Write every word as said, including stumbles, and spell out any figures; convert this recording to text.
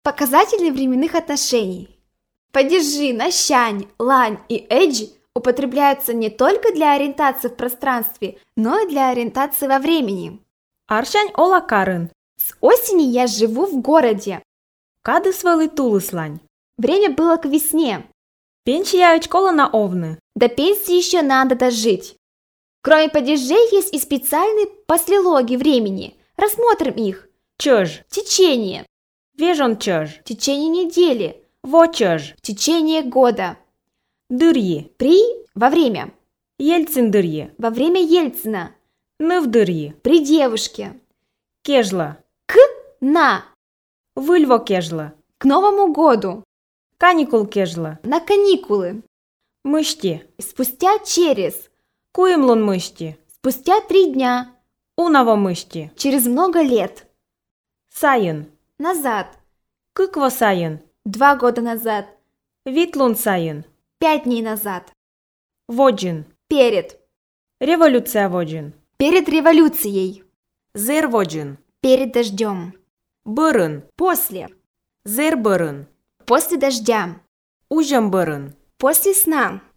Показатели временных отношений. Падежи «нащань», «лань» и «эджи» употребляются не только для ориентации в пространстве, но и для ориентации во времени. Аршань ола карын. С осени я живу в городе. Кады свали тулыслань. Время было к весне. Пенчияют школа на овны. До пенсии еще надо дожить. Кроме падежей есть и специальные послелоги времени. Рассмотрим их. Чёж. Течение. Вежон чёж. В течение недели. Во чёж. В течение года. Дырьи. При – во время. Ельцин дырьи. Во время Ельцина. Ныв дырьи. При девушке. Кежла. К – на. Выльво кежла. К Новому году. Каникул кежла. На каникулы. Мышти. Спустя через. Куемлун мышти. Спустя три дня. Унаво мышти. Через много лет. Сайын. Назад. Кыкво сайын. Два года назад. Витлун сайын. Пять дней назад. Воджин. Перед. Революция воджин. Перед революцией. Зер воджин. Перед дождем. Бырын. После. Зер бырын. После дождя. Ужам бырын. После сна.